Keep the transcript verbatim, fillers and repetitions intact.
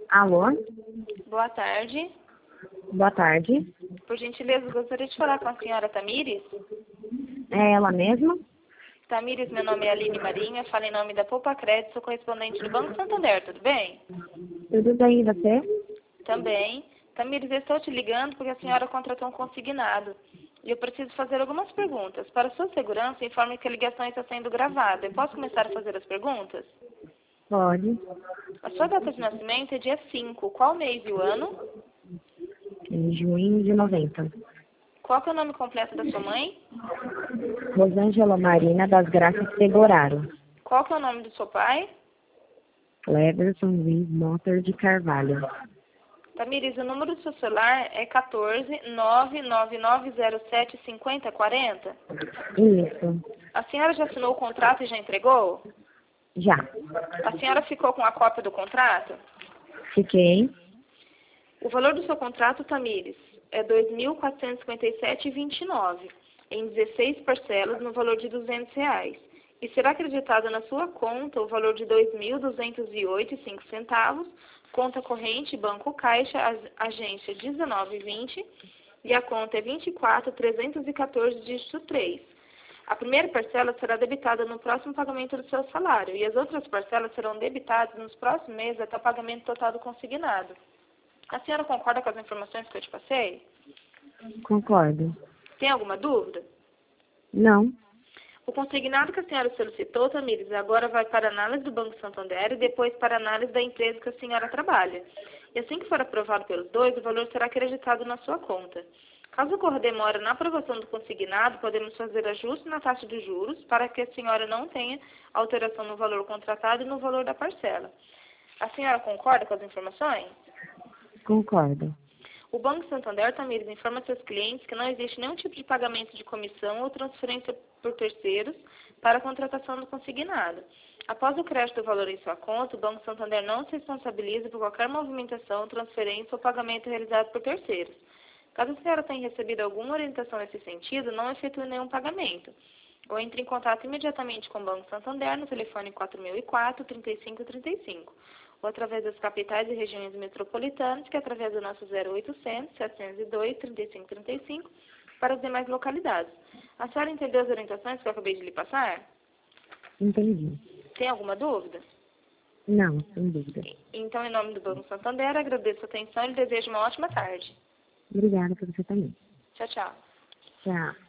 Alô? Boa tarde. Boa tarde. Por gentileza, gostaria de falar com a senhora Tamires. É ela mesma? Tamires, meu nome é Aline Marinha, falo em nome da Poupa Crédito, sou correspondente do Banco Santander, tudo bem? Tudo bem, e você? Também. Tamires, eu estou te ligando porque a senhora contratou um consignado. E eu preciso fazer algumas perguntas. Para sua segurança, informe que a ligação está sendo gravada. Eu posso começar a fazer as perguntas? Pode. A sua data de nascimento é dia cinco. Qual mês e o ano? Em junho de noventa. Qual que é o nome completo da sua mãe? Rosângela Marina das Graças Seguraro. Qual que é o nome do seu pai? Cleverson Luiz Motter de Carvalho. Tamires, o número do seu celular é quatorze, nove nove nove zero sete, cinco zero quatro zero? Isso. A senhora já assinou o contrato e já entregou? Já. A senhora ficou com a cópia do contrato? Fiquei. O valor do seu contrato, Tamires, é dois mil quatrocentos e cinquenta e sete reais e vinte e nove centavos, em dezesseis parcelas no valor de duzentos reais. E será acreditado na sua conta o valor de dois mil duzentos e oito reais e cinco centavos, conta corrente Banco Caixa, agência dezenove vinte, e a conta é vinte e quatro mil trezentos e quatorze, dígito três. A primeira parcela será debitada no próximo pagamento do seu salário, e as outras parcelas serão debitadas nos próximos meses até o pagamento total do consignado. A senhora concorda com as informações que eu te passei? Concordo. Tem alguma dúvida? Não. O consignado que a senhora solicitou, Tamires, agora vai para a análise do Banco Santander e depois para a análise da empresa que a senhora trabalha. E assim que for aprovado pelos dois, o valor será acreditado na sua conta. Caso ocorra demora na aprovação do consignado, podemos fazer ajuste na taxa de juros para que a senhora não tenha alteração no valor contratado e no valor da parcela. A senhora concorda com as informações? Concordo. O Banco Santander, Tamires, informa seus clientes que não existe nenhum tipo de pagamento de comissão ou transferência por terceiros para a contratação do consignado. Após o crédito do valor em sua conta, o Banco Santander não se responsabiliza por qualquer movimentação, transferência ou pagamento realizado por terceiros. Caso a senhora tenha recebido alguma orientação nesse sentido, não efetue nenhum pagamento. Ou entre em contato imediatamente com o Banco Santander no telefone quatro mil e quatro, trinta e cinco trinta e cinco. Ou através das capitais e regiões metropolitanas, que é através do nosso zero oitocentos, setecentos e dois, trinta e cinco trinta e cinco, para as demais localidades. A senhora entendeu as orientações que eu acabei de lhe passar? Entendi. Tem alguma dúvida? Não, sem dúvida. Então, em nome do Banco Santander, agradeço a atenção e lhe desejo uma ótima tarde. Obrigada por você também. Tchau, tchau. Tchau.